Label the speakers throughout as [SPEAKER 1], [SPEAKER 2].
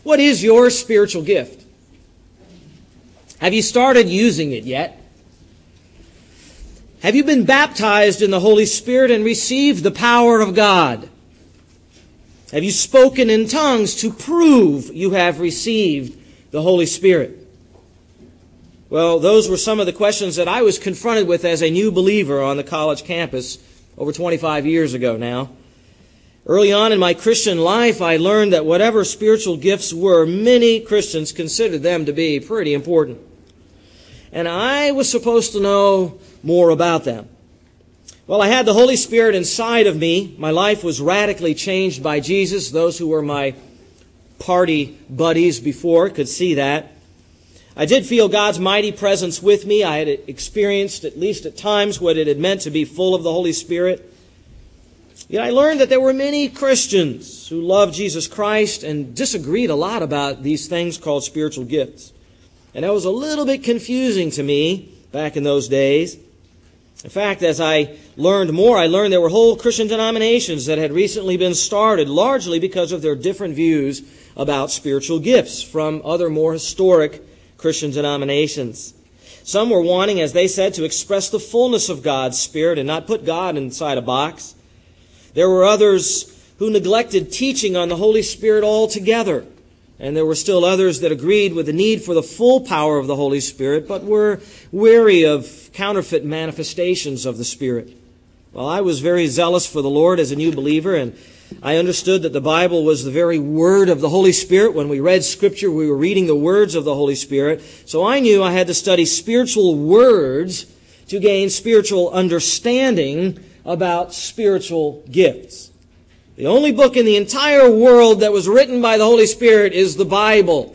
[SPEAKER 1] What is your spiritual gift? Have you started using it yet? Have you been baptized in the Holy Spirit and received the power of God? Have you spoken in tongues to prove you have received the Holy Spirit? Well, those were some of the questions that I was confronted with as a new believer on the college campus over 25 years ago now. Early on in my Christian life, I learned that whatever spiritual gifts were, many Christians considered them to be pretty important. And I was supposed to know more about them. Well, I had the Holy Spirit inside of me. My life was radically changed by Jesus. Those who were my party buddies before could see that. I did feel God's mighty presence with me. I had experienced, at least at times, what it had meant to be full of the Holy Spirit. Yet I learned that there were many Christians who loved Jesus Christ and disagreed a lot about these things called spiritual gifts. And that was a little bit confusing to me back in those days. In fact, as I learned more, I learned there were whole Christian denominations that had recently been started, largely because of their different views about spiritual gifts from other more historic Christian denominations. Some were wanting, as they said, to express the fullness of God's Spirit and not put God inside a box. There were others who neglected teaching on the Holy Spirit altogether. And there were still others that agreed with the need for the full power of the Holy Spirit, but were wary of counterfeit manifestations of the Spirit. Well, I was very zealous for the Lord as a new believer, and I understood that the Bible was the very Word of the Holy Spirit. When we read Scripture, we were reading the words of the Holy Spirit. So I knew I had to study spiritual words to gain spiritual understanding about spiritual gifts. The only book in the entire world that was written by the Holy Spirit is the Bible.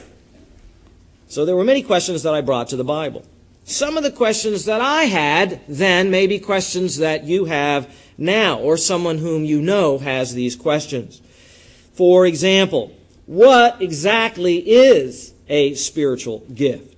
[SPEAKER 1] So there were many questions that I brought to the Bible. Some of the questions that I had then may be questions that you have now, or someone whom you know has these questions. For example, what exactly is a spiritual gift?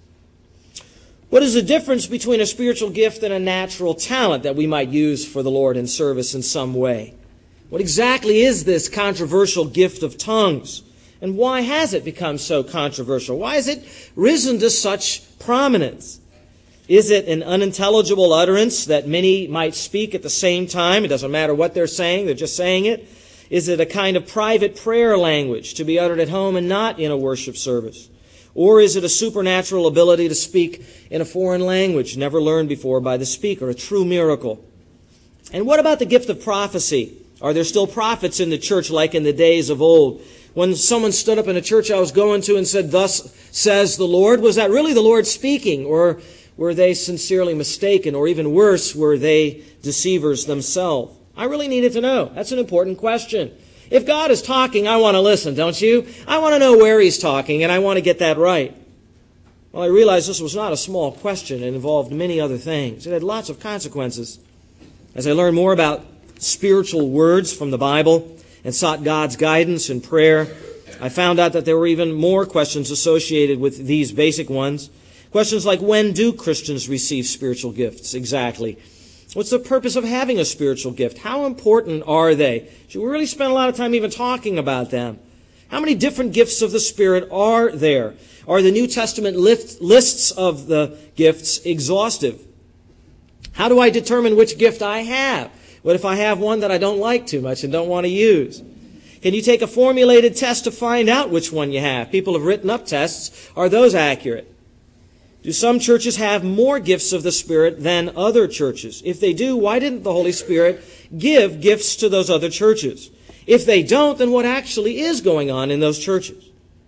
[SPEAKER 1] What is the difference between a spiritual gift and a natural talent that we might use for the Lord in service in some way? What exactly is this controversial gift of tongues? And why has it become so controversial? Why has it risen to such prominence? Is it an unintelligible utterance that many might speak at the same time? It doesn't matter what they're just saying it. Is it a kind of private prayer language to be uttered at home and not in a worship service? Or is it a supernatural ability to speak in a foreign language never learned before by the speaker, a true miracle? And what about the gift of prophecy? Are there still prophets in the church like in the days of old? When someone stood up in a church I was going to and said, "Thus says the Lord," was that really the Lord speaking? Or were they sincerely mistaken? Or even worse, were they deceivers themselves? I really needed to know. That's an important question. If God is talking, I want to listen, don't you? I want to know where He's talking, and I want to get that right. Well, I realized this was not a small question. It involved many other things. It had lots of consequences. As I learned more about spiritual words from the Bible and sought God's guidance in prayer, I found out that there were even more questions associated with these basic ones. Questions like, when do Christians receive spiritual gifts exactly? What's the purpose of having a spiritual gift? How important are they? Should we really spend a lot of time even talking about them? How many different gifts of the Spirit are there? Are the New Testament lists of the gifts exhaustive? How do I determine which gift I have? What if I have one that I don't like too much and don't want to use? Can you take a formulated test to find out which one you have? People have written up tests. Are those accurate? Do some churches have more gifts of the Spirit than other churches? If they do, why didn't the Holy Spirit give gifts to those other churches? If they don't, then what actually is going on in those churches?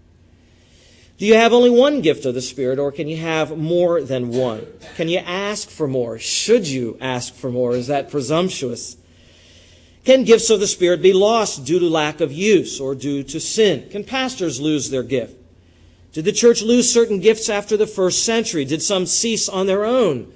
[SPEAKER 1] Do you have only one gift of the Spirit, or can you have more than one? Can you ask for more? Should you ask for more? Is that presumptuous? Can gifts of the Spirit be lost due to lack of use or due to sin? Can pastors lose their gift? Did the church lose certain gifts after the first century? Did some cease on their own?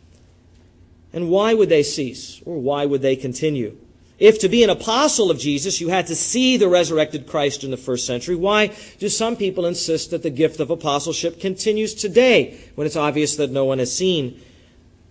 [SPEAKER 1] And why would they cease, or why would they continue? If to be an apostle of Jesus, you had to see the resurrected Christ in the first century, why do some people insist that the gift of apostleship continues today when it's obvious that no one has seen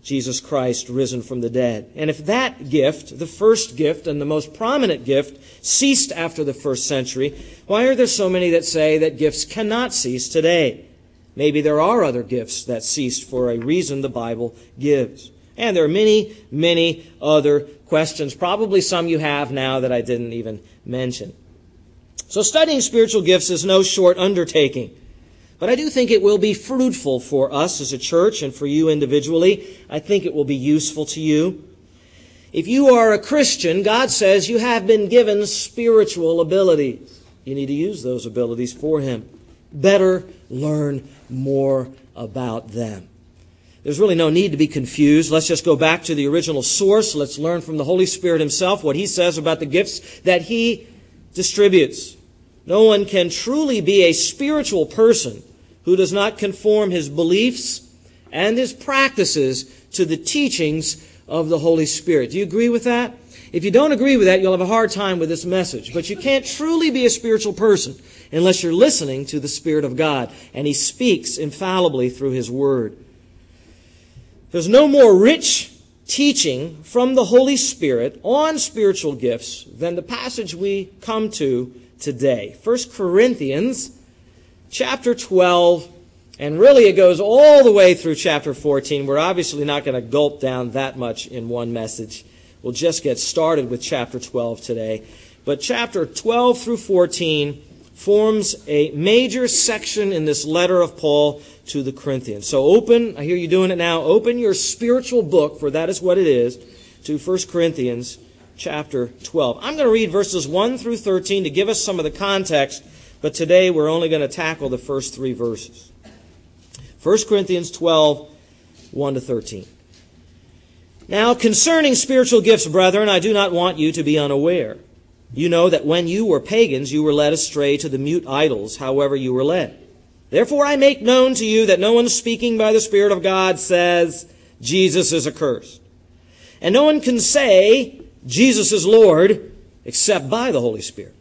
[SPEAKER 1] Jesus Christ risen from the dead. And if that gift, the first gift and the most prominent gift, ceased after the first century, why are there so many that say that gifts cannot cease today? Maybe there are other gifts that ceased for a reason the Bible gives. And there are many, many other questions, probably some you have now that I didn't even mention. So studying spiritual gifts is no short undertaking. But I do think it will be fruitful for us as a church and for you individually. I think it will be useful to you. If you are a Christian, God says you have been given spiritual abilities. You need to use those abilities for Him. Better learn more about them. There's really no need to be confused. Let's just go back to the original source. Let's learn from the Holy Spirit Himself what He says about the gifts that He distributes. No one can truly be a spiritual person who does not conform his beliefs and his practices to the teachings of the Holy Spirit. Do you agree with that? If you don't agree with that, you'll have a hard time with this message. But you can't truly be a spiritual person unless you're listening to the Spirit of God, and He speaks infallibly through His Word. There's no more rich teaching from the Holy Spirit on spiritual gifts than the passage we come to today. 1 Corinthians chapter 12, and really it goes all the way through chapter 14. We're obviously not going to gulp down that much in one message. We'll just get started with chapter 12 today. But chapter 12 through 14 forms a major section in this letter of Paul to the Corinthians. So open, I hear you doing it now, open your spiritual book, for that is what it is, to 1 Corinthians chapter 12. I'm going to read verses 1 through 13 to give us some of the context, but today we're only going to tackle the first 3 verses. 1 Corinthians 12, 1 to 13. Now, concerning spiritual gifts, brethren, I do not want you to be unaware. You know that when you were pagans, you were led astray to the mute idols, however you were led. Therefore I make known to you that no one speaking by the Spirit of God says, Jesus is accursed. And no one can say, Jesus is Lord, except by the Holy Spirit.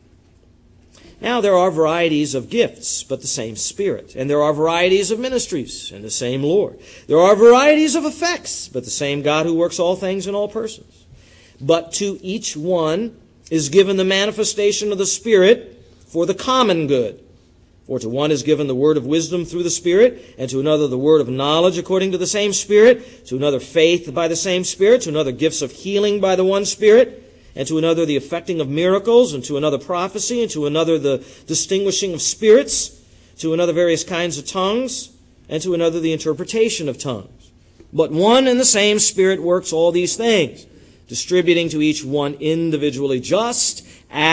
[SPEAKER 1] Now there are varieties of gifts, but the same Spirit. And there are varieties of ministries, and the same Lord. There are varieties of effects, but the same God who works all things in all persons. But to each one is given the manifestation of the Spirit for the common good. For to one is given the word of wisdom through the Spirit, and to another the word of knowledge according to the same Spirit, to another faith by the same Spirit, to another gifts of healing by the one Spirit, and to another the effecting of miracles, and to another prophecy, and to another the distinguishing of spirits, to another various kinds of tongues, and to another the interpretation of tongues. But one and the same Spirit works all these things, distributing to each one individually just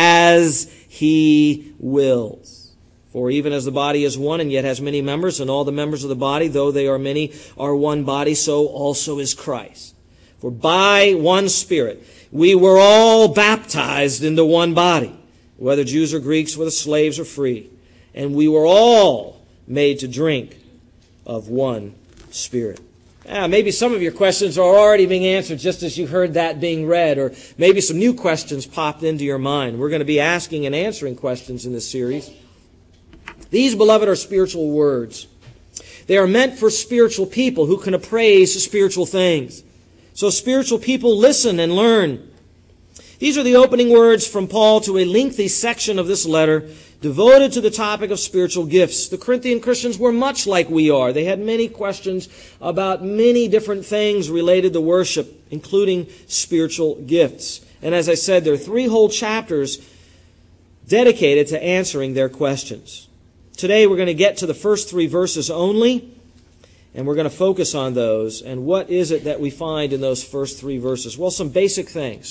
[SPEAKER 1] as He wills. For even as the body is one and yet has many members, and all the members of the body, though they are many, are one body, so also is Christ. For by one Spirit we were all baptized into one body, whether Jews or Greeks, whether slaves or free, and we were all made to drink of one Spirit. Maybe some of your questions are already being answered just as you heard that being read, or maybe some new questions popped into your mind. We're going to be asking and answering questions in this series. These, beloved, are spiritual words. They are meant for spiritual people who can appraise spiritual things. So spiritual people listen and learn. These are the opening words from Paul to a lengthy section of this letter devoted to the topic of spiritual gifts. The Corinthian Christians were much like we are. They had many questions about many different things related to worship, including spiritual gifts. And as I said, there are 3 whole chapters dedicated to answering their questions. Today we're going to get to the first 3 verses only, and we're going to focus on those. And what is it that we find in those first 3 verses? Well, some basic things.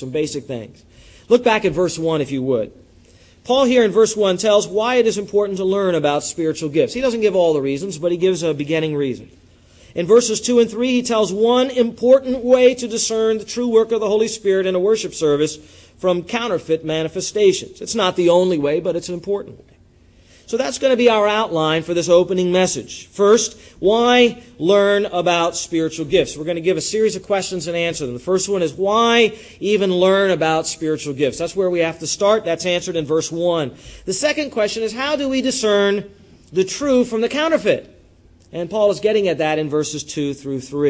[SPEAKER 1] Look back at verse 1 if you would. Paul here in verse 1 tells why it is important to learn about spiritual gifts. He doesn't give all the reasons, but he gives a beginning reason. In verses 2 and 3, he tells one important way to discern the true work of the Holy Spirit in a worship service from counterfeit manifestations. It's not the only way, but it's an important way. So that's going to be our outline for this opening message. First, why learn about spiritual gifts? We're going to give a series of questions and answer them. The first one is why even learn about spiritual gifts? That's where we have to start. That's answered in verse 1. The second question is how do we discern the true from the counterfeit? And Paul is getting at that in verses 2 through 3.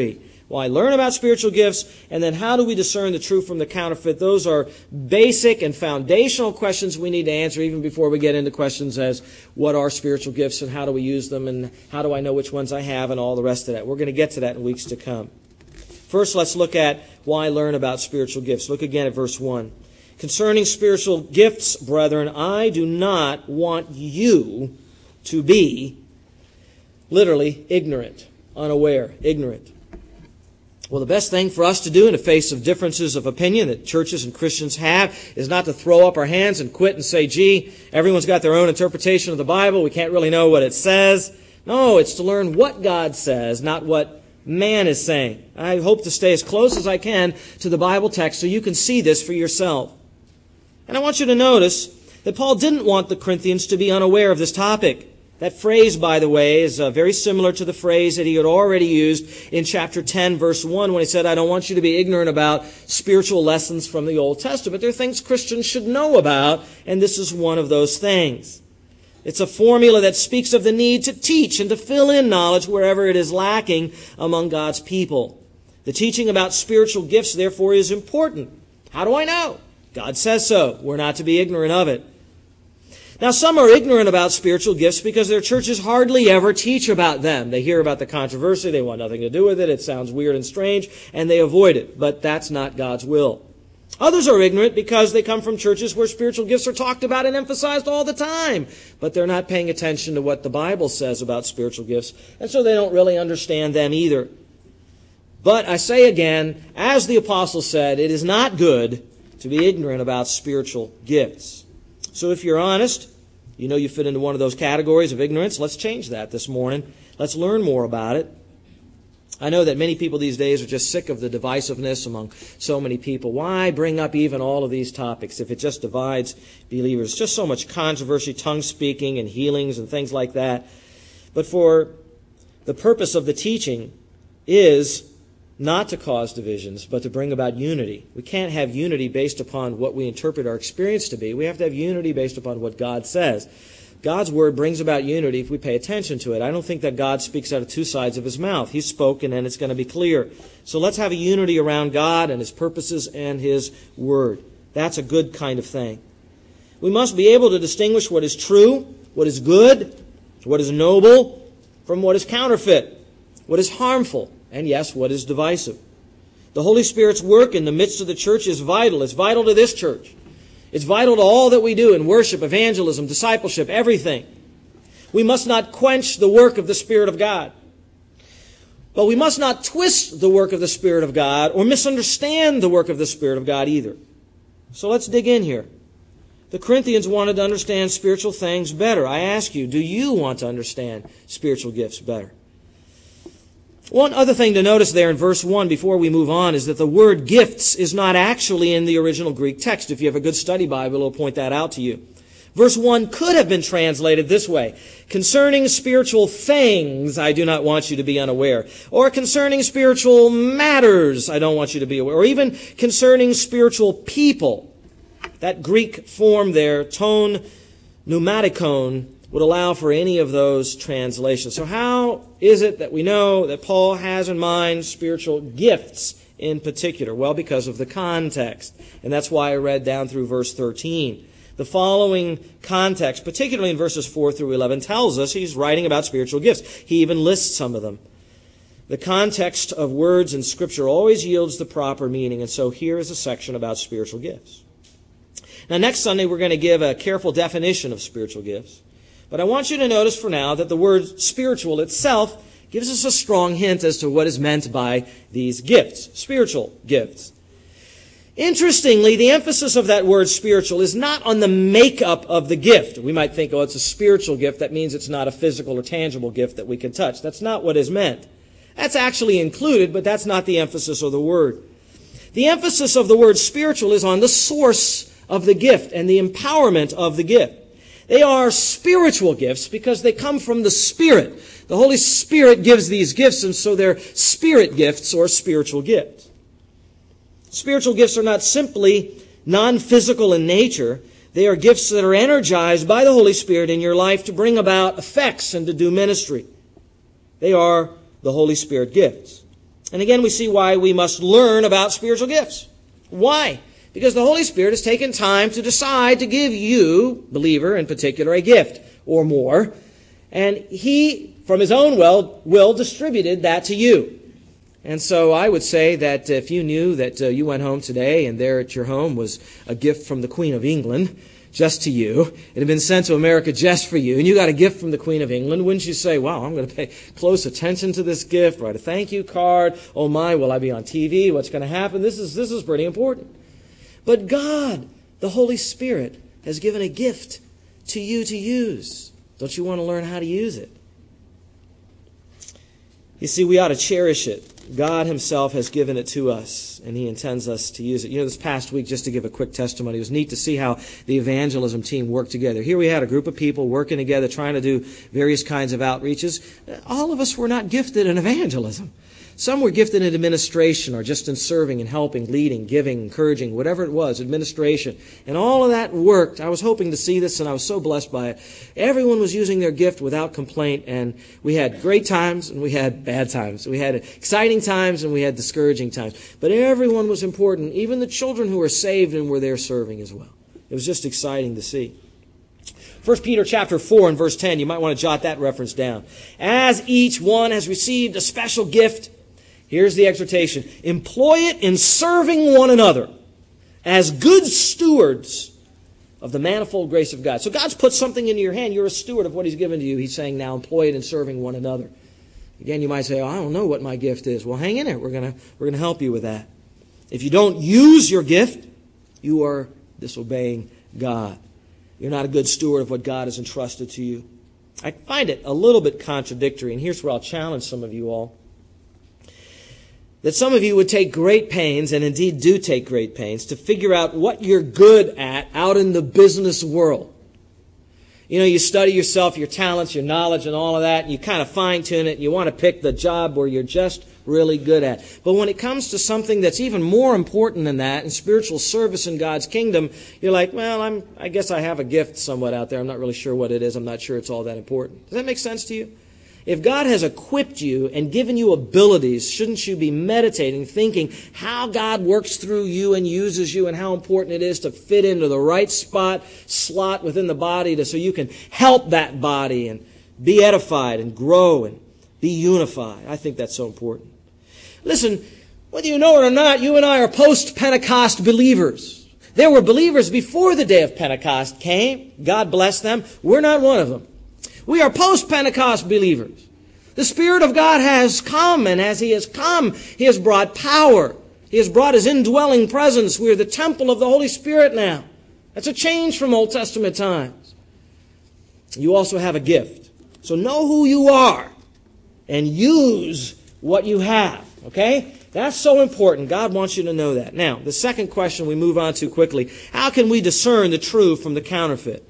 [SPEAKER 1] why learn about spiritual gifts, and then how do we discern the true from the counterfeit. Those are basic and foundational questions we need to answer even before we get into questions as what are spiritual gifts and how do we use them and how do I know which ones I have and all the rest of that. We're going to get to that in weeks to come. First, let's look at why learn about spiritual gifts. Look again at verse 1. Concerning spiritual gifts, brethren, I do not want you to be literally ignorant, unaware, ignorant. Well, the best thing for us to do in the face of differences of opinion that churches and Christians have is not to throw up our hands and quit and say, gee, everyone's got their own interpretation of the Bible. We can't really know what it says. No, it's to learn what God says, not what man is saying. I hope to stay as close as I can to the Bible text so you can see this for yourself. And I want you to notice that Paul didn't want the Corinthians to be unaware of this topic. That phrase, by the way, is very similar to the phrase that he had already used in chapter 10, verse 1, when he said, I don't want you to be ignorant about spiritual lessons from the Old Testament. There are things Christians should know about, and this is one of those things. It's a formula that speaks of the need to teach and to fill in knowledge wherever it is lacking among God's people. The teaching about spiritual gifts, therefore, is important. How do I know? God says so. We're not to be ignorant of it. Now, some are ignorant about spiritual gifts because their churches hardly ever teach about them. They hear about the controversy, they want nothing to do with it, it sounds weird and strange, and they avoid it. But that's not God's will. Others are ignorant because they come from churches where spiritual gifts are talked about and emphasized all the time. But they're not paying attention to what the Bible says about spiritual gifts, and so they don't really understand them either. But I say again, as the apostle said, it is not good to be ignorant about spiritual gifts. So if you're honest, you know you fit into one of those categories of ignorance, let's change that this morning. Let's learn more about it. I know that many people these days are just sick of the divisiveness among so many people. Why bring up even all of these topics if it just divides believers? Just so much controversy, tongue speaking and healings and things like that. But for the purpose of the teaching is not to cause divisions, but to bring about unity. We can't have unity based upon what we interpret our experience to be. We have to have unity based upon what God says. God's Word brings about unity if we pay attention to it. I don't think that God speaks out of two sides of His mouth. He's spoken and it's going to be clear. So let's have a unity around God and His purposes and His Word. That's a good kind of thing. We must be able to distinguish what is true, what is good, what is noble, from what is counterfeit, what is harmful, and yes, what is divisive. The Holy Spirit's work in the midst of the church is vital. It's vital to this church. It's vital to all that we do in worship, evangelism, discipleship, everything. We must not quench the work of the Spirit of God. But we must not twist the work of the Spirit of God or misunderstand the work of the Spirit of God either. So let's dig in here. The Corinthians wanted to understand spiritual things better. I ask you, do you want to understand spiritual gifts better? One other thing to notice there in verse 1 before we move on is that the word gifts is not actually in the original Greek text. If you have a good study Bible, it'll point that out to you. Verse 1 could have been translated this way. Concerning spiritual things, I do not want you to be unaware. Or concerning spiritual matters, I don't want you to be aware. Or even concerning spiritual people. That Greek form there, ton pneumatikon, would allow for any of those translations. So how is it that we know that Paul has in mind spiritual gifts in particular? Well, because of the context. And that's why I read down through verse 13. The following context, particularly in verses 4 through 11, tells us he's writing about spiritual gifts. He even lists some of them. The context of words in Scripture always yields the proper meaning, and so here is a section about spiritual gifts. Now, next Sunday, we're going to give a careful definition of spiritual gifts. But I want you to notice for now that the word spiritual itself gives us a strong hint as to what is meant by these gifts, spiritual gifts. Interestingly, the emphasis of that word spiritual is not on the makeup of the gift. We might think, oh, it's a spiritual gift. That means it's not a physical or tangible gift that we can touch. That's not what is meant. That's actually included, but that's not the emphasis of the word. The emphasis of the word spiritual is on the source of the gift and the empowerment of the gift. They are spiritual gifts because they come from the Spirit. The Holy Spirit gives these gifts, and so they're spirit gifts or spiritual gifts. Spiritual gifts are not simply non-physical in nature. They are gifts that are energized by the Holy Spirit in your life to bring about effects and to do ministry. They are the Holy Spirit gifts. And again, we see why we must learn about spiritual gifts. Why? Because the Holy Spirit has taken time to decide to give you, believer in particular, a gift or more. And He, from His own will distributed that to you. And so I would say that if you knew that you went home today and there at your home was a gift from the Queen of England, just to you, it had been sent to America just for you, and you got a gift from the Queen of England, wouldn't you say, wow, I'm going to pay close attention to this gift, write a thank you card, oh my, will I be on TV, what's going to happen? This is pretty important. But God, the Holy Spirit, has given a gift to you to use. Don't you want to learn how to use it? You see, we ought to cherish it. God Himself has given it to us, and He intends us to use it. You know, this past week, just to give a quick testimony, it was neat to see how the evangelism team worked together. Here we had a group of people working together, trying to do various kinds of outreaches. All of us were not gifted in evangelism. Some were gifted in administration or just in serving and helping, leading, giving, encouraging, whatever it was, administration. And all of that worked. I was hoping to see this, and I was so blessed by it. Everyone was using their gift without complaint, and we had great times and we had bad times. We had exciting times and we had discouraging times. But everyone was important, even the children who were saved and were there serving as well. It was just exciting to see. 1 Peter chapter 4 and verse 10, you might want to jot that reference down. As each one has received a special gift, here's the exhortation. Employ it in serving one another as good stewards of the manifold grace of God. So God's put something into your hand. You're a steward of what He's given to you. He's saying now employ it in serving one another. Again, you might say, I don't know what my gift is. Well, hang in there. We're going to help you with that. If you don't use your gift, you are disobeying God. You're not a good steward of what God has entrusted to you. I find it a little bit contradictory, and here's where I'll challenge some of you all. That some of you would take great pains, and indeed do take great pains, to figure out what you're good at out in the business world. You know, you study yourself, your talents, your knowledge, and all of that, and you kind of fine-tune it, and you want to pick the job where you're just really good at. But when it comes to something that's even more important than that, in spiritual service in God's kingdom, you're like, well, I guess I have a gift somewhat out there. I'm not really sure what it is. I'm not sure it's all that important. Does that make sense to you? If God has equipped you and given you abilities, shouldn't you be meditating, thinking how God works through you and uses you and how important it is to fit into the right slot within the body so you can help that body and be edified and grow and be unified. I think that's so important. Listen, whether you know it or not, you and I are post-Pentecost believers. There were believers before the day of Pentecost came. God bless them. We're not one of them. We are post-Pentecost believers. The Spirit of God has come, and as He has come, He has brought power. He has brought His indwelling presence. We are the temple of the Holy Spirit now. That's a change from Old Testament times. You also have a gift. So know who you are and use what you have. Okay? That's so important. God wants you to know that. Now, the second question we move on to quickly. How can we discern the true from the counterfeit?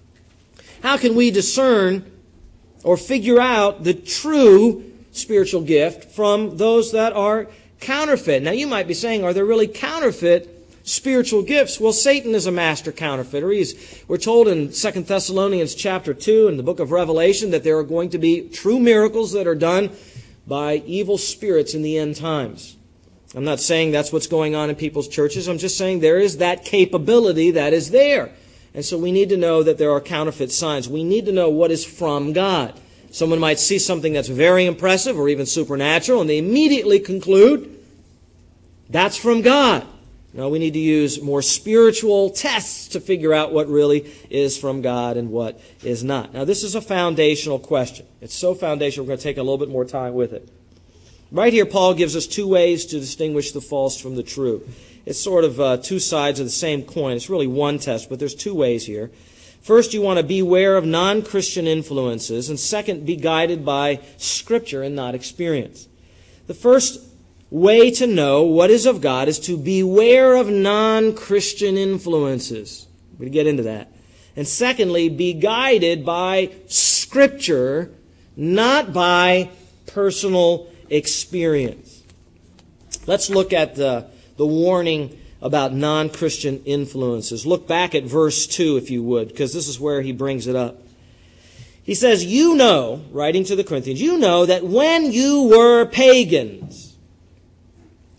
[SPEAKER 1] How can we discern or figure out the true spiritual gift from those that are counterfeit? Now, you might be saying, are there really counterfeit spiritual gifts? Well, Satan is a master counterfeiter. We're told in 2 Thessalonians chapter 2 in the book of Revelation that there are going to be true miracles that are done by evil spirits in the end times. I'm not saying that's what's going on in people's churches. I'm just saying there is that capability that is there. And so we need to know that there are counterfeit signs. We need to know what is from God. Someone might see something that's very impressive or even supernatural, and they immediately conclude that's from God. No, we need to use more spiritual tests to figure out what really is from God and what is not. Now, this is a foundational question. It's so foundational, we're going to take a little bit more time with it. Right here, Paul gives us two ways to distinguish the false from the true. It's sort of two sides of the same coin. It's really one test, but there's two ways here. First, you want to beware of non-Christian influences, and second, be guided by Scripture and not experience. The first way to know what is of God is to beware of non-Christian influences. We'll get into that. And secondly, be guided by Scripture, not by personal experience. Let's look at the warning about non-Christian influences. Look back at verse 2, if you would, because this is where he brings it up. He says, you know, writing to the Corinthians, you know that when you were pagans,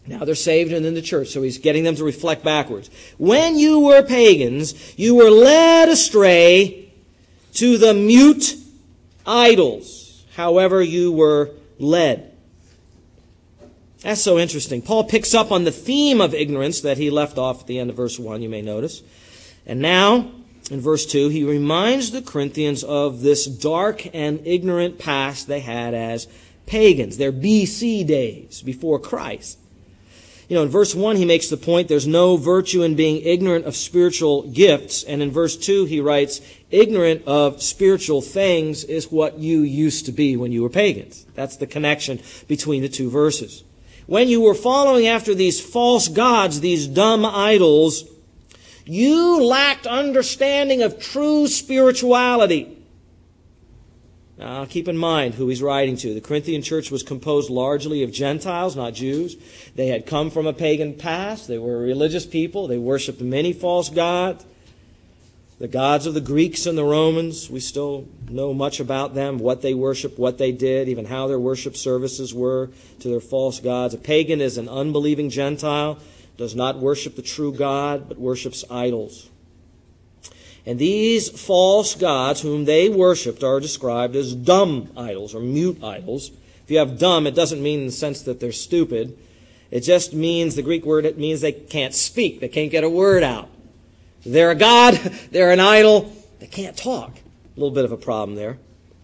[SPEAKER 1] Now they're saved and in the church, so he's getting them to reflect backwards. When you were pagans, you were led astray to the mute idols, however you were led. That's so interesting. Paul picks up on the theme of ignorance that he left off at the end of verse 1, you may notice. And now, in verse 2, he reminds the Corinthians of this dark and ignorant past they had as pagans, their BC days, before Christ. You know, in verse 1, he makes the point there's no virtue in being ignorant of spiritual gifts. And in verse 2, he writes, ignorant of spiritual things is what you used to be when you were pagans. That's the connection between the two verses. When you were following after these false gods, these dumb idols, you lacked understanding of true spirituality. Now, keep in mind who he's writing to. The Corinthian church was composed largely of Gentiles, not Jews. They had come from a pagan past. They were a religious people. They worshipped many false gods. The gods of the Greeks and the Romans, we still know much about them, what they worshiped, what they did, even how their worship services were to their false gods. A pagan is an unbelieving Gentile, does not worship the true God, but worships idols. And these false gods whom they worshipped are described as dumb idols or mute idols. If you have dumb, it doesn't mean in the sense that they're stupid. It just means, the Greek word, it means they can't speak. They can't get a word out. They're a god, they're an idol, they can't talk. A little bit of a problem there.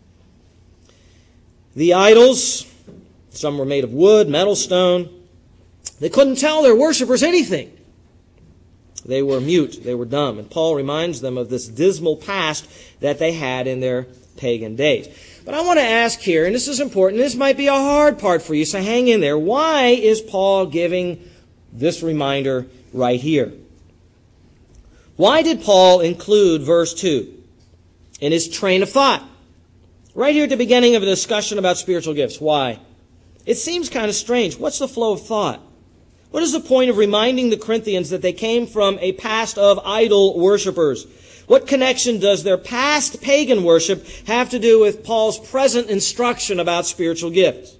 [SPEAKER 1] The idols, some were made of wood, metal, stone. They couldn't tell their worshipers anything. They were mute, they were dumb. And Paul reminds them of this dismal past that they had in their pagan days. But I want to ask here, and this is important, this might be a hard part for you, so hang in there. Why is Paul giving this reminder right here? Why did Paul include verse 2 in his train of thought? Right here at the beginning of a discussion about spiritual gifts. Why? It seems kind of strange. What's the flow of thought? What is the point of reminding the Corinthians that they came from a past of idol worshippers? What connection does their past pagan worship have to do with Paul's present instruction about spiritual gifts?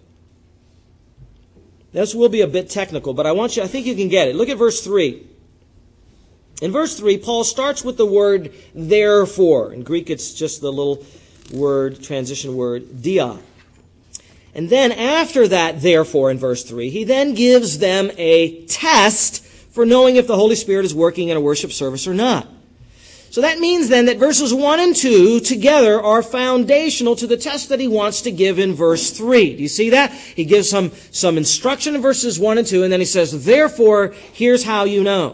[SPEAKER 1] This will be a bit technical, but I think you can get it. Look at verse 3. In verse 3, Paul starts with the word therefore. In Greek, it's just the little word, transition word, dia. And then after that, therefore, in verse 3, he then gives them a test for knowing if the Holy Spirit is working in a worship service or not. So that means then that verses 1 and 2 together are foundational to the test that he wants to give in verse 3. Do you see that? He gives some instruction in verses 1 and 2, and then he says, therefore, here's how you know.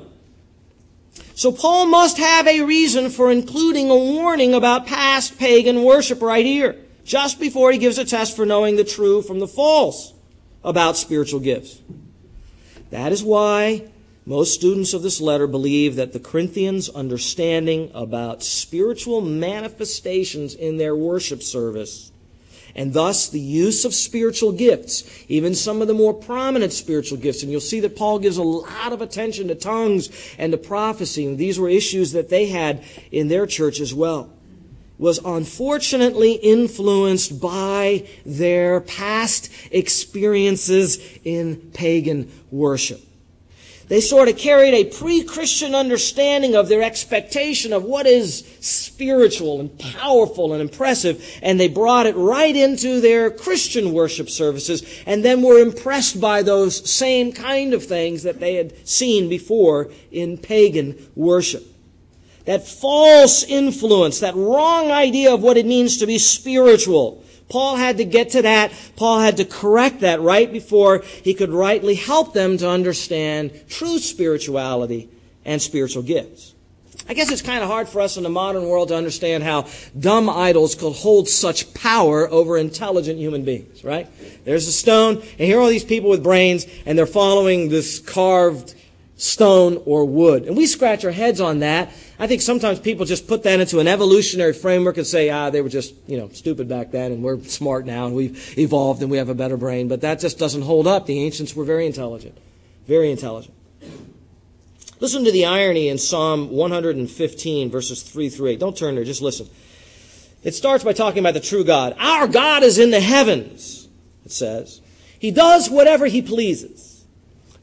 [SPEAKER 1] So Paul must have a reason for including a warning about past pagan worship right here, just before he gives a test for knowing the true from the false about spiritual gifts. That is why most students of this letter believe that the Corinthians' understanding about spiritual manifestations in their worship service, and thus the use of spiritual gifts, even some of the more prominent spiritual gifts, and you'll see that Paul gives a lot of attention to tongues and to prophecy, and these were issues that they had in their church as well, was unfortunately influenced by their past experiences in pagan worship. They sort of carried a pre-Christian understanding of their expectation of what is spiritual and powerful and impressive, and they brought it right into their Christian worship services, and then were impressed by those same kind of things that they had seen before in pagan worship. That false influence, that wrong idea of what it means to be spiritual. Paul had to get to that. Paul had to correct that right before he could rightly help them to understand true spirituality and spiritual gifts. I guess it's kind of hard for us in the modern world to understand how dumb idols could hold such power over intelligent human beings, right? There's a stone, and here are all these people with brains, and they're following this carved stone or wood. And we scratch our heads on that. I think sometimes people just put that into an evolutionary framework and say, they were just, stupid back then, and we're smart now, and we've evolved, and we have a better brain. But that just doesn't hold up. The ancients were very intelligent. Very intelligent. Listen to the irony in Psalm 115, verses 3 through 8. Don't turn there, just listen. It starts by talking about the true God. Our God is in the heavens, it says. He does whatever he pleases.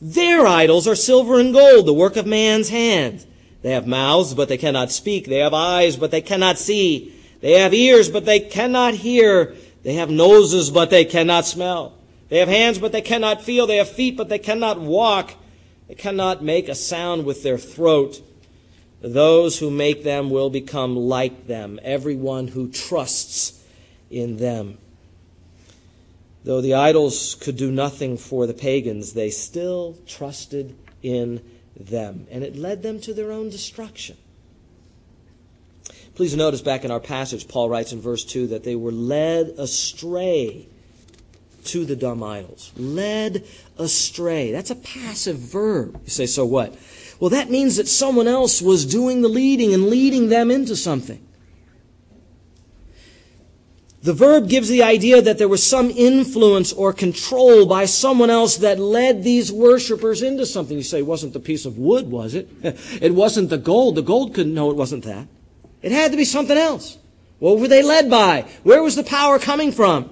[SPEAKER 1] Their idols are silver and gold, the work of man's hands. They have mouths, but they cannot speak. They have eyes, but they cannot see. They have ears, but they cannot hear. They have noses, but they cannot smell. They have hands, but they cannot feel. They have feet, but they cannot walk. They cannot make a sound with their throat. Those who make them will become like them, everyone who trusts in them. Though the idols could do nothing for the pagans, they still trusted in them, and it led them to their own destruction. Please notice back in our passage, Paul writes in verse 2 that they were led astray to the dumb idols. Led astray. That's a passive verb. You say, so what? Well, that means that someone else was doing the leading and leading them into something. The verb gives the idea that there was some influence or control by someone else that led these worshipers into something. You say, it wasn't the piece of wood, was it? It wasn't the gold. The gold couldn't know it wasn't that. It had to be something else. What were they led by? Where was the power coming from?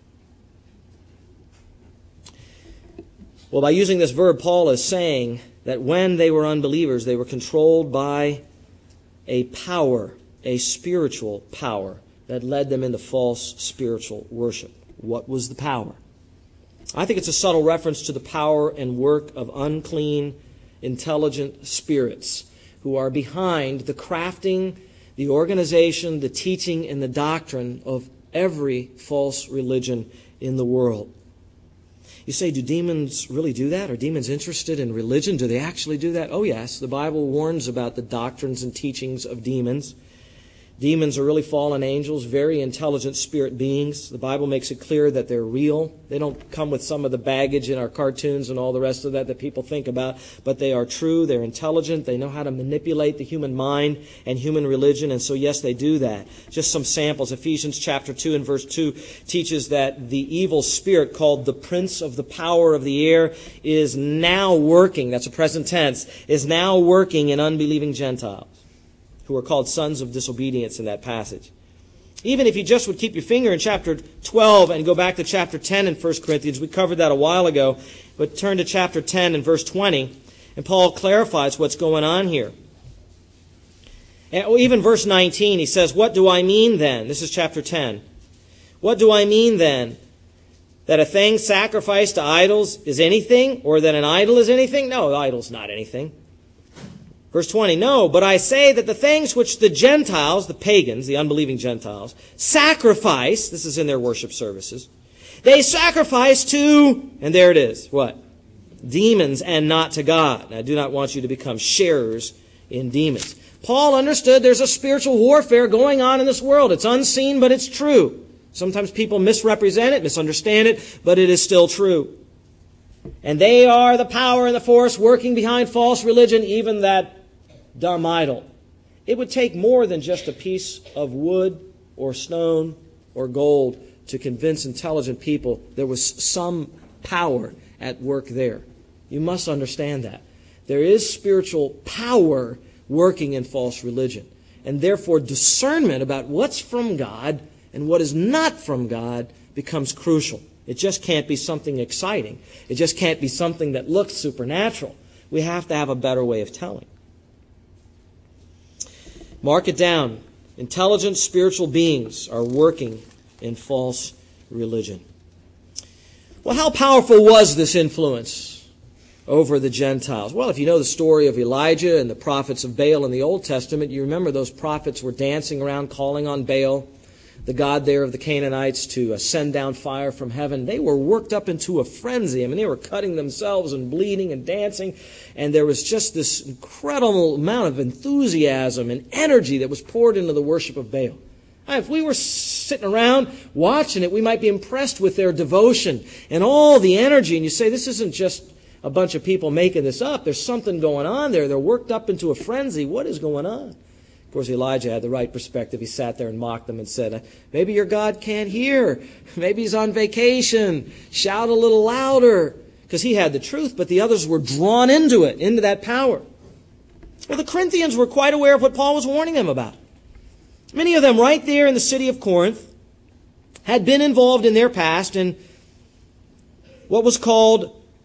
[SPEAKER 1] Well, by using this verb, Paul is saying that when they were unbelievers, they were controlled by a power, a spiritual power, that led them into false spiritual worship. What was the power? I think it's a subtle reference to the power and work of unclean, intelligent spirits who are behind the crafting, the organization, the teaching, and the doctrine of every false religion in the world. You say, do demons really do that? Are demons interested in religion? Do they actually do that? Oh yes, the Bible warns about the doctrines and teachings of demons. Demons are really fallen angels, very intelligent spirit beings. The Bible makes it clear that they're real. They don't come with some of the baggage in our cartoons and all the rest of that people think about, but they are true, they're intelligent, they know how to manipulate the human mind and human religion, and so yes, they do that. Just some samples. Ephesians chapter 2 and verse 2 teaches that the evil spirit called the prince of the power of the air is now working, that's a present tense, is now working in unbelieving Gentiles, who are called sons of disobedience in that passage. Even if you just would keep your finger in chapter 12 and go back to chapter 10 in 1 Corinthians, we covered that a while ago, but turn to chapter 10 and verse 20, and Paul clarifies what's going on here. And even verse 19, he says, what do I mean then? This is chapter 10. What do I mean then? That a thing sacrificed to idols is anything? Or that an idol is anything? No, the idol's not anything. Verse 20, no, but I say that the things which the Gentiles, the pagans, the unbelieving Gentiles, sacrifice, this is in their worship services, they sacrifice to, and there it is, what? Demons and not to God. And I do not want you to become sharers in demons. Paul understood there's a spiritual warfare going on in this world. It's unseen, but it's true. Sometimes people misrepresent it, misunderstand it, but it is still true. And they are the power and the force working behind false religion, even that dumb idol. It would take more than just a piece of wood or stone or gold to convince intelligent people there was some power at work there. You must understand that. There is spiritual power working in false religion. And therefore discernment about what's from God and what is not from God becomes crucial. It just can't be something exciting. It just can't be something that looks supernatural. We have to have a better way of telling. Mark it down. Intelligent spiritual beings are working in false religion. Well, how powerful was this influence over the Gentiles? Well, if you know the story of Elijah and the prophets of Baal in the Old Testament, you remember those prophets were dancing around calling on Baal, the god there of the Canaanites, to send down fire from heaven. They were worked up into a frenzy. I mean, they were cutting themselves and bleeding and dancing. And there was just this incredible amount of enthusiasm and energy that was poured into the worship of Baal. If we were sitting around watching it, we might be impressed with their devotion and all the energy. And you say, this isn't just a bunch of people making this up. There's something going on there. They're worked up into a frenzy. What is going on? Of course, Elijah had the right perspective. He sat there and mocked them and said, maybe your God can't hear. Maybe he's on vacation. Shout a little louder. Because he had the truth, but the others were drawn into it, into that power. Well, the Corinthians were quite aware of what Paul was warning them about. Many of them right there in the city of Corinth had been involved in their past in what was called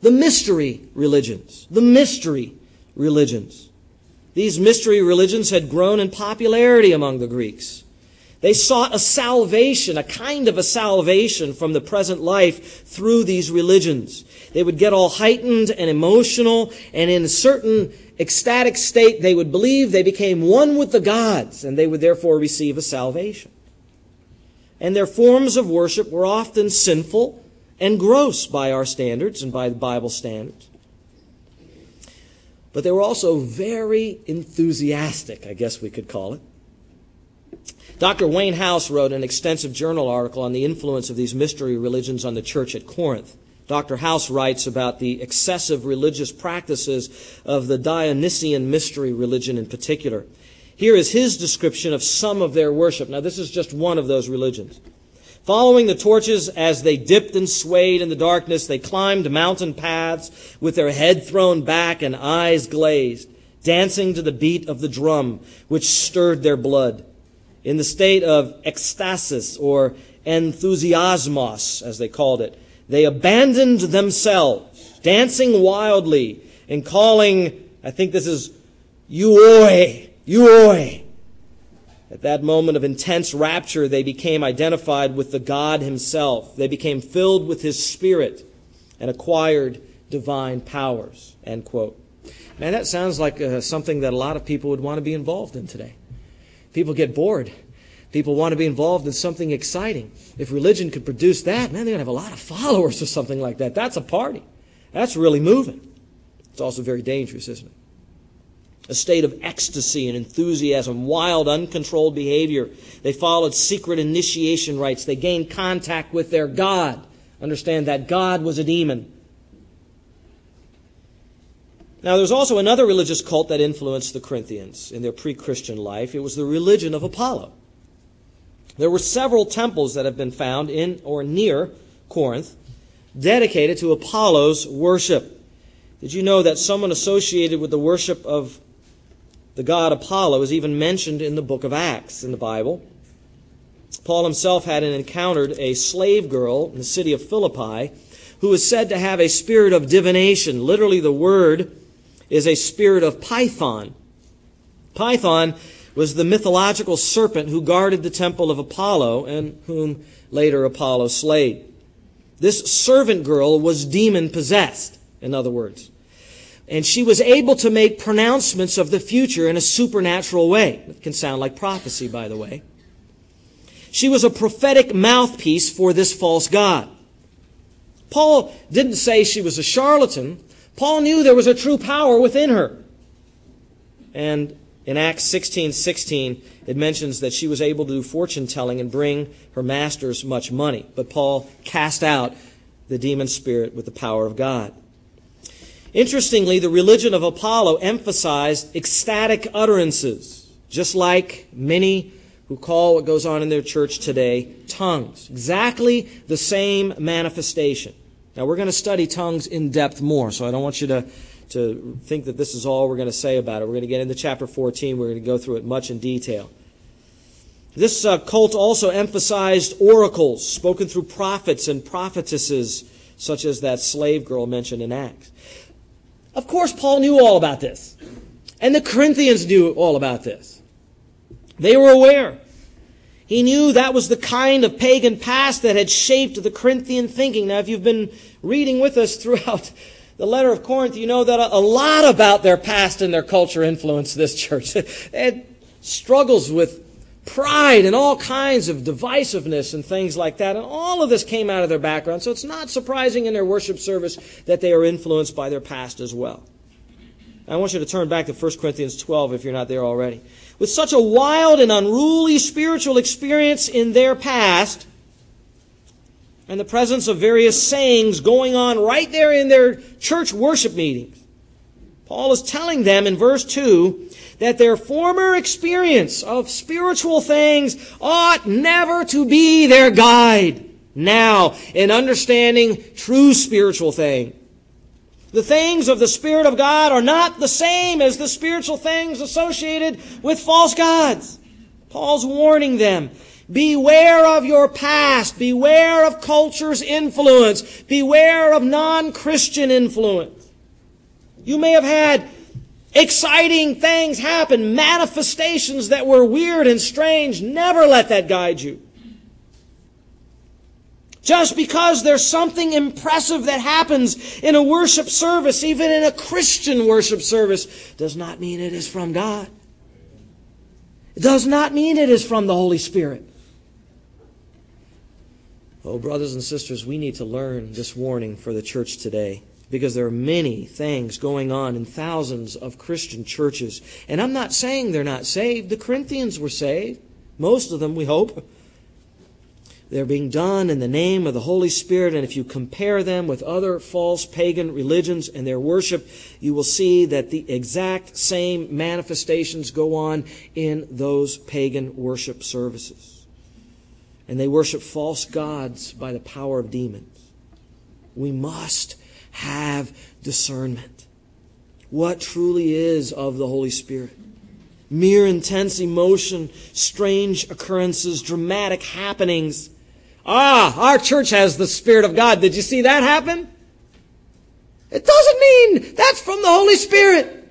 [SPEAKER 1] the mystery religions. The mystery religions. These mystery religions had grown in popularity among the Greeks. They sought a salvation, a kind of a salvation from the present life through these religions. They would get all heightened and emotional, and in a certain ecstatic state, they would believe they became one with the gods, and they would therefore receive a salvation. And their forms of worship were often sinful and gross by our standards and by the Bible standards. But they were also very enthusiastic, I guess we could call it. Dr. Wayne House wrote an extensive journal article on the influence of these mystery religions on the church at Corinth. Dr. House writes about the excessive religious practices of the Dionysian mystery religion in particular. Here is his description of some of their worship. Now, this is just one of those religions. Following the torches as they dipped and swayed in the darkness, they climbed mountain paths with their head thrown back and eyes glazed, dancing to the beat of the drum, which stirred their blood. In the state of ecstasis, or enthusiasmos, as they called it, they abandoned themselves, dancing wildly and calling, I think this is euoi, euoi. At that moment of intense rapture, they became identified with the God himself. They became filled with his Spirit and acquired divine powers, end quote. Man, that sounds like something that a lot of people would want to be involved in today. People get bored. People want to be involved in something exciting. If religion could produce that, man, they're going to have a lot of followers or something like that. That's a party. That's really moving. It's also very dangerous, isn't it? A state of ecstasy and enthusiasm, wild, uncontrolled behavior. They followed secret initiation rites. They gained contact with their God. Understand that God was a demon. Now, there's also another religious cult that influenced the Corinthians in their pre-Christian life. It was the religion of Apollo. There were several temples that have been found in or near Corinth dedicated to Apollo's worship. Did you know that someone associated with the worship of the god Apollo is even mentioned in the book of Acts in the Bible? Paul himself had encountered a slave girl in the city of Philippi who was said to have a spirit of divination. Literally, the word is a spirit of Python. Python was the mythological serpent who guarded the temple of Apollo and whom later Apollo slayed. This servant girl was demon-possessed, in other words. And she was able to make pronouncements of the future in a supernatural way. It can sound like prophecy, by the way. She was a prophetic mouthpiece for this false god. Paul didn't say she was a charlatan. Paul knew there was a true power within her. And in Acts 16:16, it mentions that she was able to do fortune-telling and bring her masters much money. But Paul cast out the demon spirit with the power of God. Interestingly, the religion of Apollo emphasized ecstatic utterances, just like many who call what goes on in their church today tongues. Exactly the same manifestation. Now, we're going to study tongues in depth more, so I don't want you to think that this is all we're going to say about it. We're going to get into chapter 14. We're going to go through it much in detail. This cult also emphasized oracles spoken through prophets and prophetesses, such as that slave girl mentioned in Acts. Of course, Paul knew all about this. And the Corinthians knew all about this. They were aware. He knew that was the kind of pagan past that had shaped the Corinthian thinking. Now, if you've been reading with us throughout the letter of Corinth, you know that a lot about their past and their culture influenced this church. They had struggles with pride and all kinds of divisiveness and things like that. And all of this came out of their background. So it's not surprising in their worship service that they are influenced by their past as well. I want you to turn back to 1 Corinthians 12 if you're not there already. With such a wild and unruly spiritual experience in their past, and the presence of various sayings going on right there in their church worship meetings, Paul is telling them in verse 2 that their former experience of spiritual things ought never to be their guide now in understanding true spiritual things. The things of the Spirit of God are not the same as the spiritual things associated with false gods. Paul's warning them. Beware of your past. Beware of culture's influence. Beware of non-Christian influence. You may have had exciting things happen, manifestations that were weird and strange. Never let that guide you. Just because there's something impressive that happens in a worship service, even in a Christian worship service, does not mean it is from God. It does not mean it is from the Holy Spirit. Oh, brothers and sisters, we need to learn this warning for the church today, because there are many things going on in thousands of Christian churches. And I'm not saying they're not saved. The Corinthians were saved. Most of them, we hope. They're being done in the name of the Holy Spirit, and if you compare them with other false pagan religions and their worship, you will see that the exact same manifestations go on in those pagan worship services. And they worship false gods by the power of demons. We must have discernment. What truly is of the Holy Spirit? Mere intense emotion, strange occurrences, dramatic happenings. Our church has the Spirit of God. Did you see that happen? It doesn't mean that's from the Holy Spirit.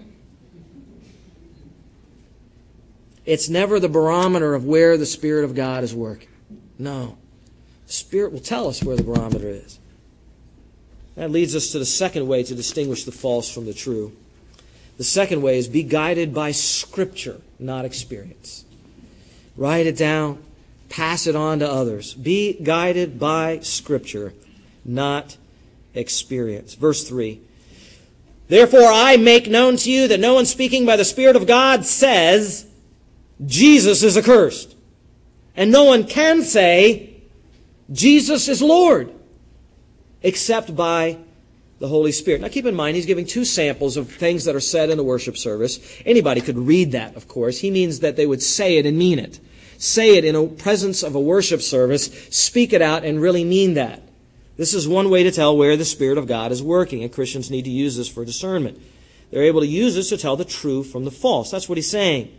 [SPEAKER 1] It's never the barometer of where the Spirit of God is working. No. The Spirit will tell us where the barometer is. That leads us to the second way to distinguish the false from the true. The second way is be guided by Scripture, not experience. Write it down. Pass it on to others. Be guided by Scripture, not experience. Verse 3. Therefore I make known to you that no one speaking by the Spirit of God says, Jesus is accursed. And no one can say, Jesus is Lord, except by the Holy Spirit. Now keep in mind, he's giving two samples of things that are said in a worship service. Anybody could read that, of course. He means that they would say it and mean it. Say it in the presence of a worship service, speak it out, and really mean that. This is one way to tell where the Spirit of God is working, and Christians need to use this for discernment. They're able to use this to tell the true from the false. That's what he's saying.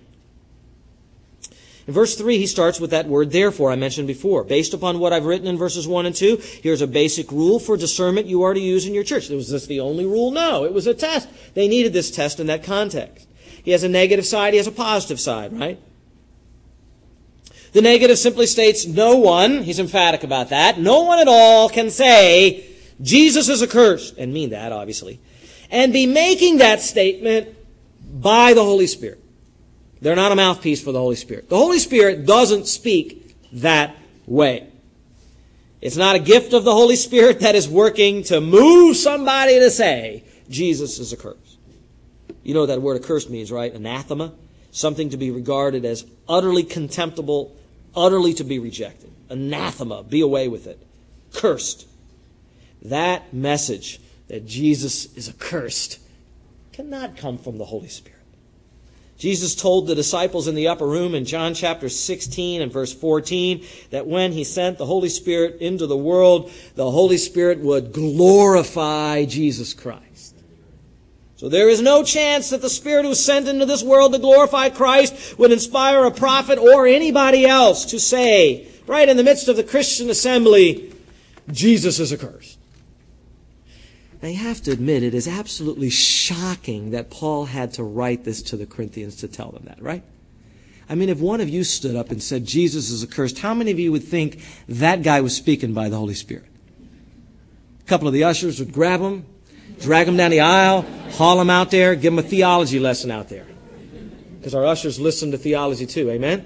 [SPEAKER 1] In verse 3, he starts with that word, therefore, I mentioned before. Based upon what I've written in verses 1 and 2, here's a basic rule for discernment you are to use in your church. Was this the only rule? No, it was a test. They needed this test in that context. He has a negative side, he has a positive side, right? The negative simply states no one, he's emphatic about that, no one at all can say Jesus is accursed, and mean that, obviously, and be making that statement by the Holy Spirit. They're not a mouthpiece for the Holy Spirit. The Holy Spirit doesn't speak that way. It's not a gift of the Holy Spirit that is working to move somebody to say Jesus is accursed. You know what that word accursed means, right? Anathema. Something to be regarded as utterly contemptible, utterly to be rejected. Anathema. Be away with it. Cursed. That message that Jesus is accursed cannot come from the Holy Spirit. Jesus told the disciples in the upper room in John chapter 16 and verse 14 that when he sent the Holy Spirit into the world, the Holy Spirit would glorify Jesus Christ. So there is no chance that the Spirit who was sent into this world to glorify Christ would inspire a prophet or anybody else to say, right in the midst of the Christian assembly, Jesus is accursed. Now you have to admit, it is absolutely shocking that Paul had to write this to the Corinthians to tell them that, right? I mean, if one of you stood up and said Jesus is accursed, how many of you would think that guy was speaking by the Holy Spirit? A couple of the ushers would grab him, drag him down the aisle, haul him out there, give him a theology lesson out there. Because our ushers listen to theology too, amen?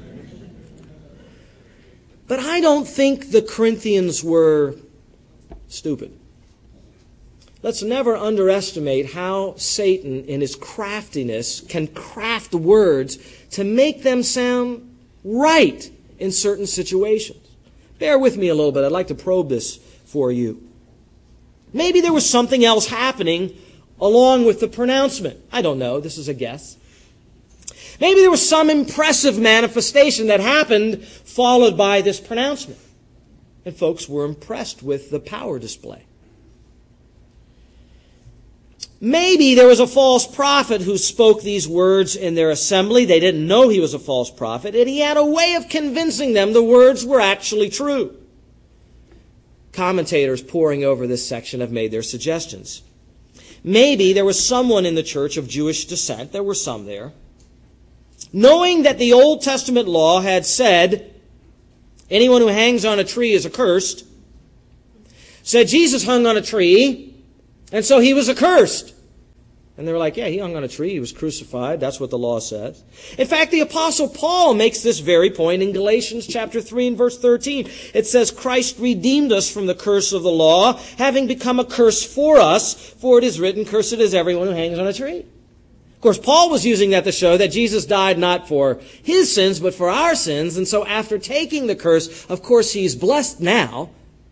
[SPEAKER 1] But I don't think the Corinthians were stupid. Let's never underestimate how Satan, in his craftiness, can craft words to make them sound right in certain situations. Bear with me a little bit. I'd like to probe this for you. Maybe there was something else happening along with the pronouncement. I don't know. This is a guess. Maybe there was some impressive manifestation that happened followed by this pronouncement. And folks were impressed with the power display. Maybe there was a false prophet who spoke these words in their assembly. They didn't know he was a false prophet, and he had a way of convincing them the words were actually true. Commentators poring over this section have made their suggestions. Maybe there was someone in the church of Jewish descent, there were some there, knowing that the Old Testament law had said, anyone who hangs on a tree is accursed, said Jesus hung on a tree, and so he was accursed. And they were like, yeah, he hung on a tree, he was crucified, that's what the law says. In fact, the Apostle Paul makes this very point in Galatians chapter 3 and verse 13. It says, Christ redeemed us from the curse of the law, having become a curse for us, for it is written, cursed is everyone who hangs on a tree. Of course, Paul was using that to show that Jesus died not for his sins, but for our sins, and so after taking the curse, of course, he's blessed now.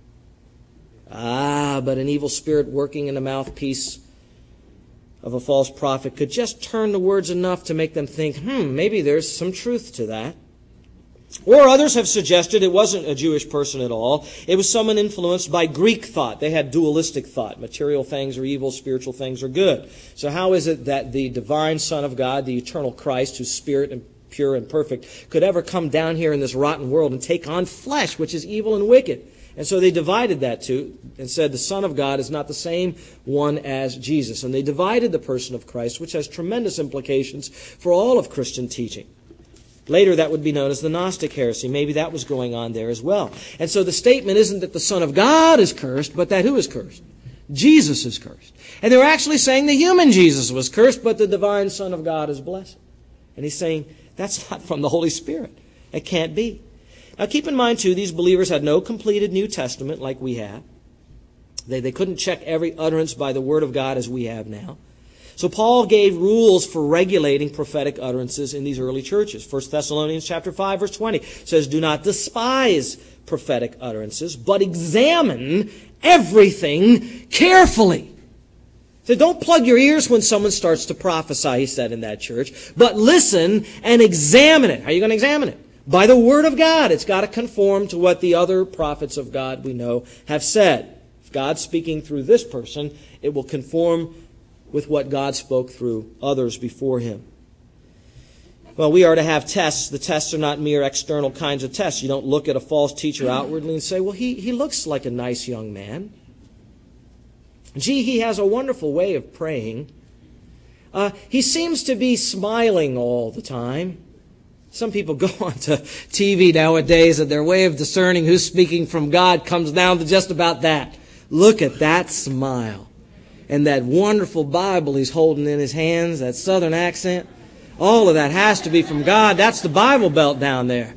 [SPEAKER 1] But an evil spirit working in the mouthpiece of a false prophet could just turn the words enough to make them think, maybe there's some truth to that. Or others have suggested it wasn't a Jewish person at all. It was someone influenced by Greek thought. They had dualistic thought. Material things are evil, spiritual things are good. So how is it that the divine Son of God, the eternal Christ, who's spirit and pure and perfect, could ever come down here in this rotten world and take on flesh, which is evil and wicked? And so they divided that too and said the Son of God is not the same one as Jesus. And they divided the person of Christ, which has tremendous implications for all of Christian teaching. Later that would be known as the Gnostic heresy. Maybe that was going on there as well. And so the statement isn't that the Son of God is cursed, but that who is cursed? Jesus is cursed. And they were actually saying the human Jesus was cursed, but the divine Son of God is blessed. And he's saying that's not from the Holy Spirit. It can't be. Now keep in mind, too, these believers had no completed New Testament like we have. They couldn't check every utterance by the Word of God as we have now. So Paul gave rules for regulating prophetic utterances in these early churches. 1 Thessalonians chapter 5, verse 20 says, do not despise prophetic utterances, but examine everything carefully. So don't plug your ears when someone starts to prophesy, he said in that church, but listen and examine it. How are you going to examine it? By the Word of God. It's got to conform to what the other prophets of God we know have said. If God's speaking through this person, it will conform with what God spoke through others before him. Well, we are to have tests. The tests are not mere external kinds of tests. You don't look at a false teacher outwardly and say, well, he looks like a nice young man. Gee, he has a wonderful way of praying. He seems to be smiling all the time. Some people go onto TV nowadays and their way of discerning who's speaking from God comes down to just about that. Look at that smile. And that wonderful Bible he's holding in his hands, that southern accent. All of that has to be from God. That's the Bible Belt down there.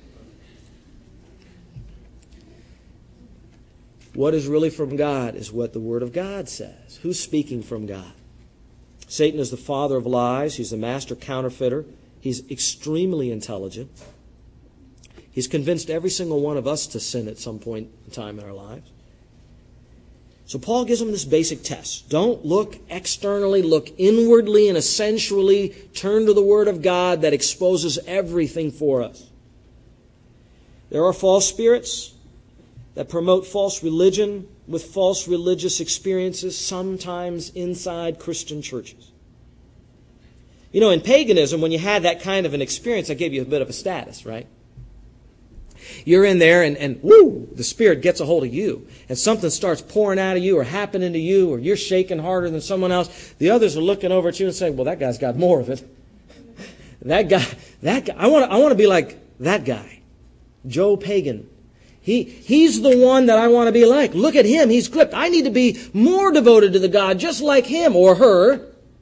[SPEAKER 1] What is really from God is what the Word of God says. Who's speaking from God? Satan is the father of lies. He's the master counterfeiter. He's extremely intelligent. He's convinced every single one of us to sin at some point in time in our lives. So Paul gives them this basic test. Don't look externally, look inwardly and essentially. Turn to the Word of God that exposes everything for us. There are false spirits that promote false religion with false religious experiences, sometimes inside Christian churches. You know, in paganism, when you had that kind of an experience, that gave you a bit of a status, right? You're in there and woo, the Spirit gets a hold of you. And something starts pouring out of you or happening to you or you're shaking harder than someone else. The others are looking over at you and saying, well, that guy's got more of it. That guy, I want to be like that guy, Joe Pagan. He's the one that I want to be like. Look at him. He's gripped. I need to be more devoted to the God just like him or her.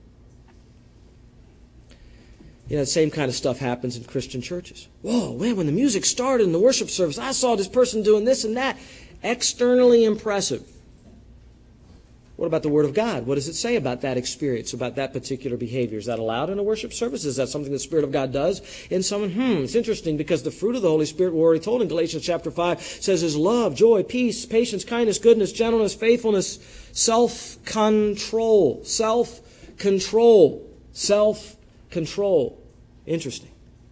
[SPEAKER 1] You know, the same kind of stuff happens in Christian churches. Whoa, man, when the music started in the worship service, I saw this person doing this and that. Externally impressive. What about the Word of God? What does it say about that experience, about that particular behavior? Is that allowed in a worship service? Is that something the Spirit of God does in someone? It's interesting because the fruit of the Holy Spirit, we're already told in Galatians chapter 5, says is love, joy, peace, patience, kindness, goodness, gentleness, faithfulness, self-control. Self-control. Self-control. Interesting.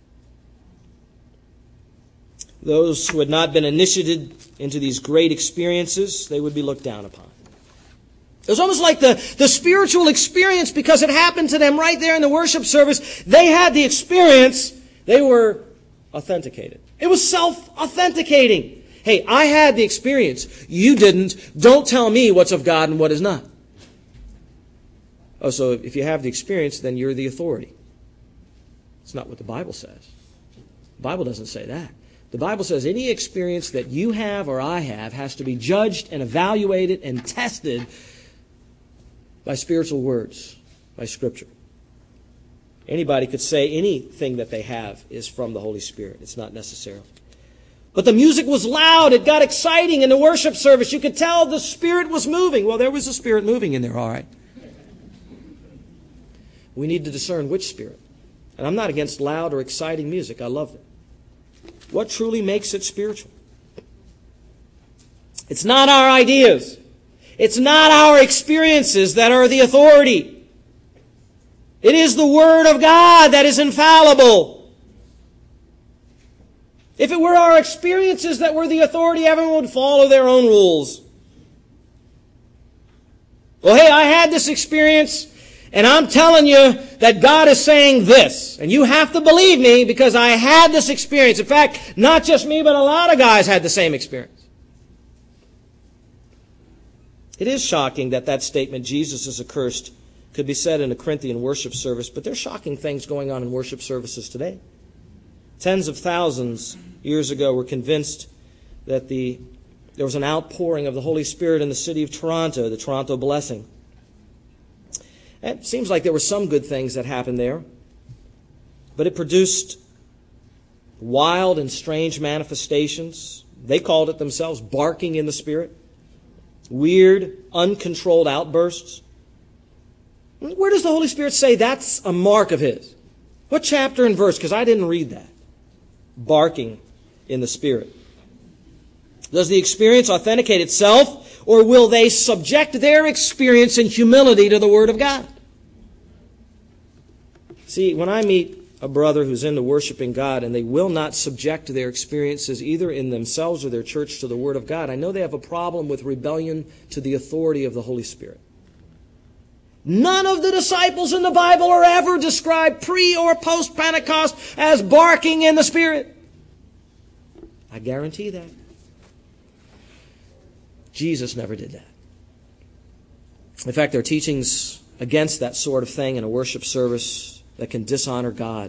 [SPEAKER 1] Those who had not been initiated into these great experiences, they would be looked down upon. It was almost like the spiritual experience, because it happened to them right there in the worship service. They had the experience. They were authenticated. It was self-authenticating. Hey, I had the experience. You didn't. Don't tell me what's of God and what is not. Oh, so if you have the experience, then you're the authority. It's not what the Bible says. The Bible doesn't say that. The Bible says any experience that you have or I have has to be judged and evaluated and tested by spiritual words, by Scripture. Anybody could say anything that they have is from the Holy Spirit. It's not necessarily. But the music was loud. It got exciting in the worship service. You could tell the Spirit was moving. Well, there was a Spirit moving in there, all right. We need to discern which Spirit. And I'm not against loud or exciting music. I love it. What truly makes it spiritual? It's not our ideas. It's not our experiences that are the authority. It is the Word of God that is infallible. If it were our experiences that were the authority, everyone would follow their own rules. Well, hey, I had this experience, and I'm telling you that God is saying this. And you have to believe me because I had this experience. In fact, not just me, but a lot of guys had the same experience. It is shocking that that statement, Jesus is accursed, could be said in a Corinthian worship service, but there's shocking things going on in worship services today. Tens of thousands years ago were convinced that there was an outpouring of the Holy Spirit in the city of Toronto, the Toronto Blessing. It seems like there were some good things that happened there, but it produced wild and strange manifestations. They called it themselves barking in the Spirit. Weird, uncontrolled outbursts. Where does the Holy Spirit say that's a mark of His? What chapter and verse? Because I didn't read that. Barking in the Spirit. Does the experience authenticate itself, or will they subject their experience in humility to the Word of God? See, when I meet a brother who's into worshiping God and they will not subject their experiences either in themselves or their church to the Word of God, I know they have a problem with rebellion to the authority of the Holy Spirit. None of the disciples in the Bible are ever described pre- or post-Pentecost as barking in the Spirit. I guarantee that. Jesus never did that. In fact, there are teachings against that sort of thing in a worship service that can dishonor God.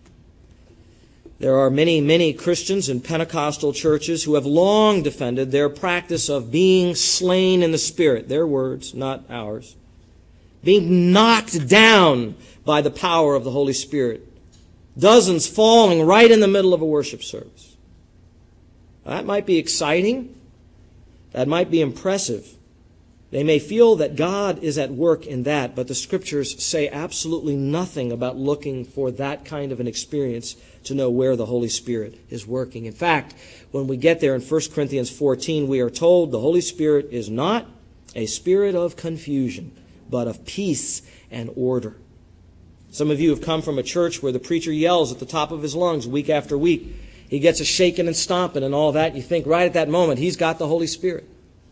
[SPEAKER 1] There are many, many Christians in Pentecostal churches who have long defended their practice of being slain in the Spirit. Their words, not ours. Being knocked down by the power of the Holy Spirit. Dozens falling right in the middle of a worship service. That might be exciting. That might be impressive. They may feel that God is at work in that, but the Scriptures say absolutely nothing about looking for that kind of an experience to know where the Holy Spirit is working. In fact, when we get there in 1 Corinthians 14, we are told the Holy Spirit is not a spirit of confusion, but of peace and order. Some of you have come from a church where the preacher yells at the top of his lungs week after week. He gets a shaking and stomping and all that. You think right at that moment he's got the Holy Spirit.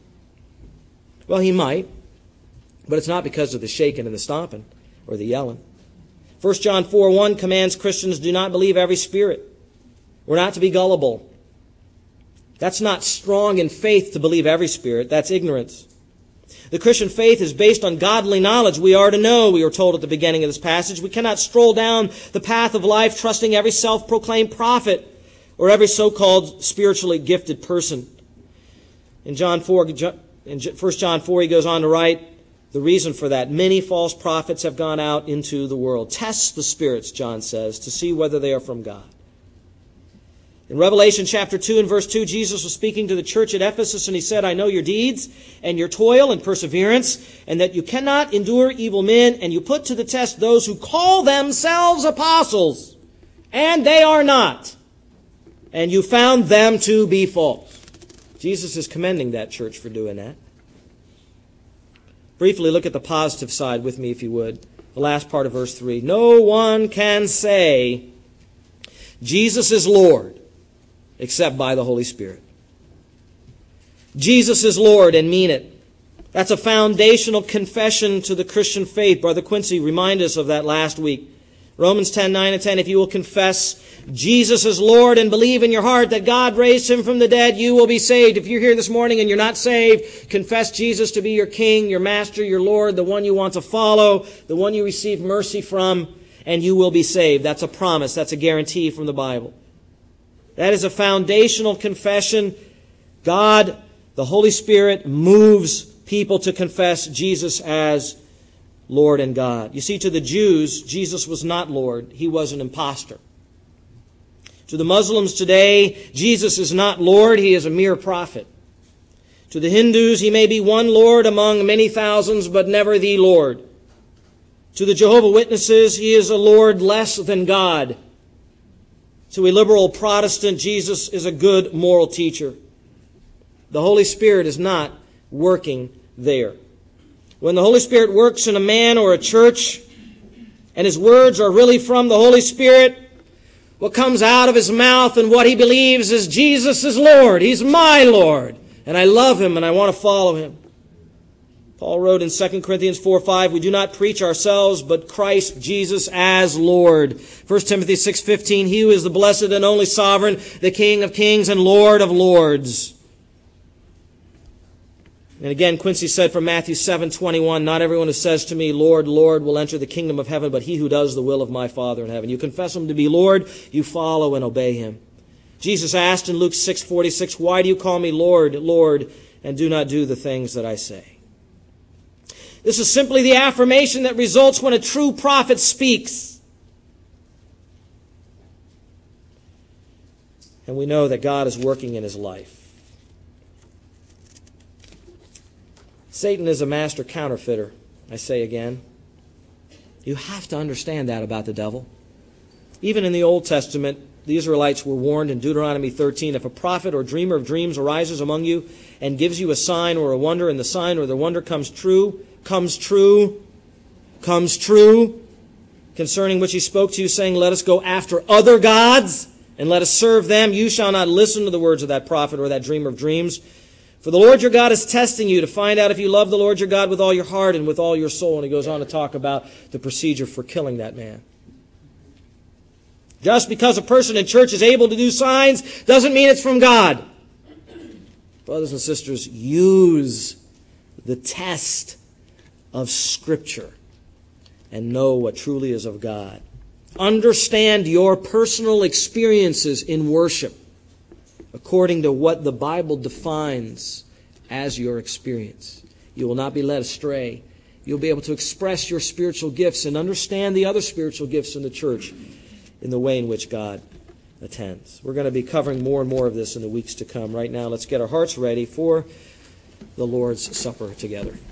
[SPEAKER 1] Well, he might, but it's not because of the shaking and the stomping or the yelling. 1 John 4:1 commands Christians do not believe every spirit. We're not to be gullible. That's not strong in faith to believe every spirit. That's ignorance. The Christian faith is based on godly knowledge. We are to know, we are told at the beginning of this passage. We cannot stroll down the path of life trusting every self-proclaimed prophet or every so-called spiritually gifted person. In 1 John 4, he goes on to write the reason for that. Many false prophets have gone out into the world. Test the spirits, John says, to see whether they are from God. In Revelation chapter 2 and verse 2, Jesus was speaking to the church at Ephesus, and he said, I know your deeds and your toil and perseverance, and that you cannot endure evil men, and you put to the test those who call themselves apostles, and they are not. And you found them to be false. Jesus is commending that church for doing that. Briefly look at the positive side with me, if you would. The last part of verse 3. No one can say, Jesus is Lord, except by the Holy Spirit. Jesus is Lord and mean it. That's a foundational confession to the Christian faith. Brother Quincy reminded us of that last week. Romans 10:9 and 10, if you will confess Jesus is Lord and believe in your heart that God raised him from the dead, you will be saved. If you're here this morning and you're not saved, confess Jesus to be your King, your Master, your Lord, the one you want to follow, the one you receive mercy from, and you will be saved. That's a promise. That's a guarantee from the Bible. That is a foundational confession. God, the Holy Spirit, moves people to confess Jesus as Lord and God. You see, to the Jews, Jesus was not Lord. He was an impostor. To the Muslims today, Jesus is not Lord. He is a mere prophet. To the Hindus, he may be one Lord among many thousands, but never the Lord. To the Jehovah's Witnesses, he is a Lord less than God. To a liberal Protestant, Jesus is a good moral teacher. The Holy Spirit is not working there. When the Holy Spirit works in a man or a church, and his words are really from the Holy Spirit, what comes out of his mouth and what he believes is Jesus is Lord. He's my Lord. And I love him and I want to follow him. Paul wrote in 2 Corinthians 4:5, we do not preach ourselves, but Christ Jesus as Lord. 1 Timothy 6:15, he who is the blessed and only sovereign, the King of kings and Lord of lords. And again, Quincy said from Matthew 7:21, not everyone who says to me, Lord, Lord, will enter the kingdom of heaven, but he who does the will of my Father in heaven. You confess him to be Lord, you follow and obey him. Jesus asked in Luke 6:46, why do you call me Lord, Lord, and do not do the things that I say? This is simply the affirmation that results when a true prophet speaks. And we know that God is working in his life. Satan is a master counterfeiter, I say again. You have to understand that about the devil. Even in the Old Testament, the Israelites were warned in Deuteronomy 13, if a prophet or dreamer of dreams arises among you and gives you a sign or a wonder, and the sign or the wonder comes true, concerning which he spoke to you, saying, let us go after other gods, and let us serve them, you shall not listen to the words of that prophet or that dreamer of dreams. For the Lord your God is testing you to find out if you love the Lord your God with all your heart and with all your soul. And he goes on to talk about the procedure for killing that man. Just because a person in church is able to do signs doesn't mean it's from God. Brothers and sisters, use the test of Scripture and know what truly is of God. Understand your personal experiences in worship according to what the Bible defines as your experience. You will not be led astray. You'll be able to express your spiritual gifts and understand the other spiritual gifts in the church in the way in which God attends. We're going to be covering more and more of this in the weeks to come. Right now, let's get our hearts ready for the Lord's Supper together.